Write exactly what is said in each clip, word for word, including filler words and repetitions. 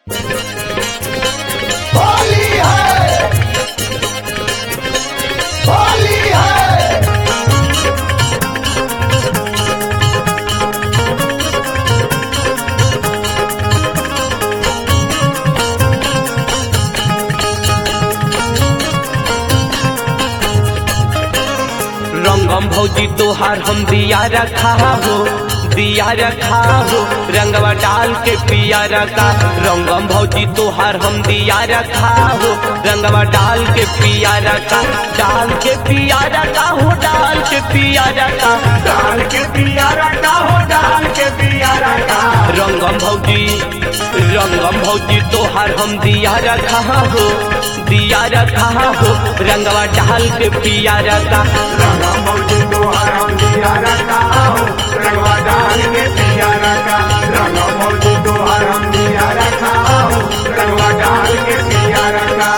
होली है, होली है। रंगम भौजी तोहार हम दिया रखा हो, दिया रखा हो रंगवा डाल के पिया रखा। रंगम भौजी तोहार हम दिया रखा हो, रंगवा डाल के पिया रखा, डाल के पिया रखा हो, डाल के पिया रखा, डाल के पिया रखा हो, डाल के पिया रखा। रंगम भौजी रंगम भौजी तोहार हम दिया रखा हो, दिया रखा हो रंगवा डाल के पिया रखा। रंगम भौजी तोहार हम दिया रखा हो, रंगवा डाल के पिया रखा। रंगम भौजी तोहार हम दिया रखा हो, रंगवा डाल के पिया रखा।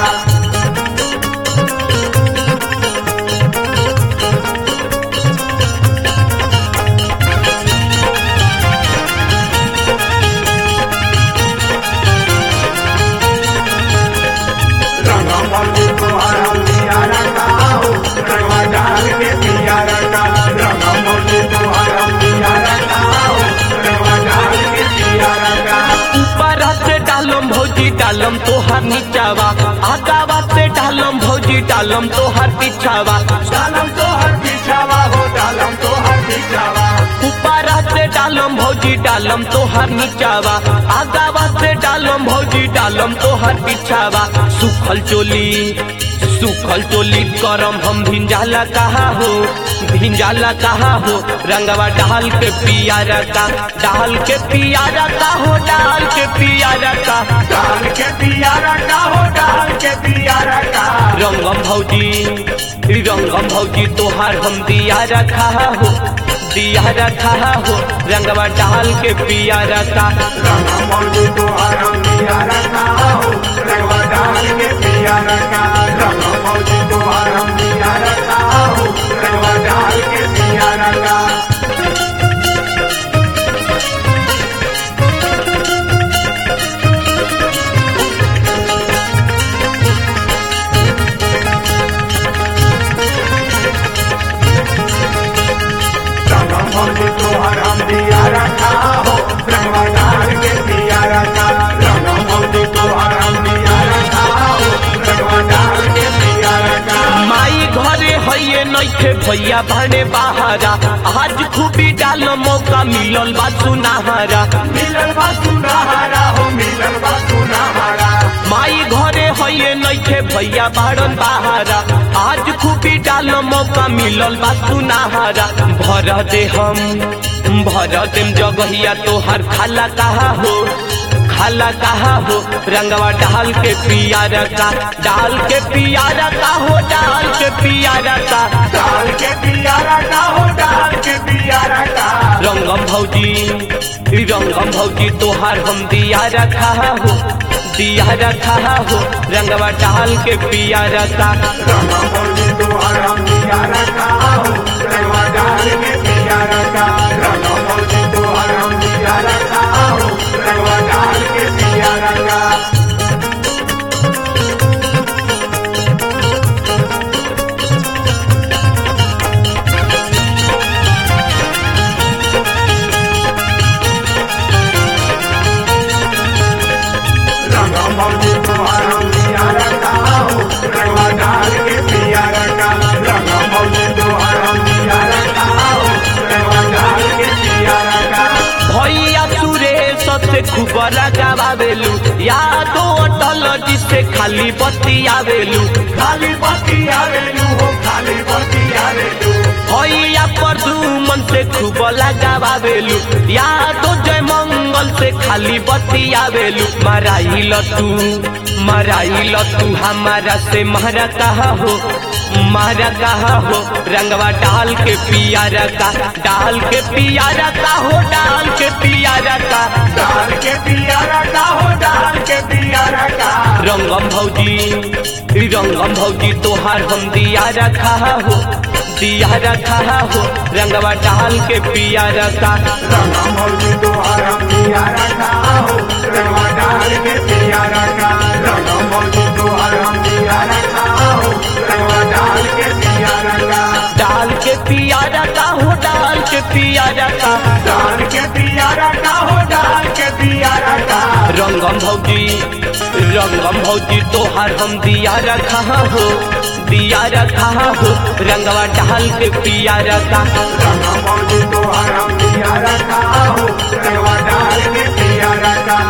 रंगम भौजी तोहार हम दिया रखा हो, रंगवा डाल के पिया रखा। रंगम भौजी तोहार हम दिया रखा हो, रंगवा डाल के पिया रखा। ऊपर से डालम भौजी डालम तोहार नीचावा, आगावा से डालम भौजी डालम तोहार पीछावा। डालम तोहर पीछावा हो, डालम तोहर पीछावा। ऊपर से डालम भौजी डालम तोहार नीचावा, आगावा से डालम भौजी डालम तोहार पीछावा। सुखल चोली सुखल चोली करम हम भिंजाला कहा हो, भिंजाला कहा हो रंगवा डाल के पिया रखा, डाल के पिया रखा हो, डाल के पिया रखा। डाल के पिया रखा हो, डाल के पिया रखा। रंगम भौजी रंगम भौजी तोहार हम दिया रखा हो, दिया रखा हो रंगवा डाल के पिया रखा। रंगम भौजी तोहार हम दिया रखा हो, रंगवा डाल के पिया रखा। रंगम भौजी तोहार हम दिया रखा हो, रंगवा डाल के पिया रखा। रंगम भौजी तोहार हम दिया रखा हो, रंगवा डाल के पिया रखा। रंगम भौजी तोहार हम दिया रखा हो, रंगवा डाल के पिया रखा। माई घरे हइये नइखे भैया भाने बहारा, आज खूबी डाल मौका मिलल बा सुनहरा। मिलल बा सुनहरा हो, मिलल बा सुनहरा। माई घरे हइये नइखे भैया बाड़न बहारा, आज खूबी डाल मौका मिलल बा सुनहरा। भर दे हम भर देम जगहिया तोहार खाला कहा हो, खाला कहा हो रंगवा डाल के पिया रखा, डाल के पिया रखा हो, डाल के पिया रखा। डाल के पिया रखा हो, डाल के पिया रखा। रंगम भौजी रंगम भौजी तोहार हम दिया रखा हो, दिया रखा हो रंगवा डाल के पिया रखा। रंगम भौजी तोहार हम दिया रखा हो, रंगवा डाल के पिया रखा। रंगम भौजी तोहार हम दिया रखा हो, रंगवा डाल के पिया रखा। रंगम भौजी तोहार हम दिया रखा हो, रंगवा डाल के पिया रखा। रंगम भौजी तोहार हम दिया रखा हो, रंगवा डाल के पिया रखा। भैया सुरेश से खूब लगावेलू, यादो अटल जिसे खाली बत्ती आवेलू। खाली बत्ती आवेलू हो, खाली बत्ती आवेलू। भैया परदुमन से खूब लगावेलू, यादो जय मंगल से खाली बत्ती आवेलू। मराइल तू मराइल तू हमारा से मारा कहा हो, मारा कहा हो रंगवा डाल के पिया रखा, डाल के पिया रखा हो, डाल के पिया रखा। डाल के पिया रखा हो, डाल के पिया रखा। रंगम भौजी रंगम भौजी तोहार हम दिया रखा हो, दिया रखा हो रंगवा डाल के पिया रखा। रंगम भौजी तोहार हम दिया रखा हो, रंगवा डाल के पिया पियारा का हो डाल के पियारा का डाल के पियारा का हो डाल के पियारा का रंगम भौजी रंगम भौजी तोहार हम दिया रखा हो दिया रखा हो रंगवा डाल के पियारा का रंगम भौजी तोहार हम दिया रखा हो रंगवा डाल के पियारा का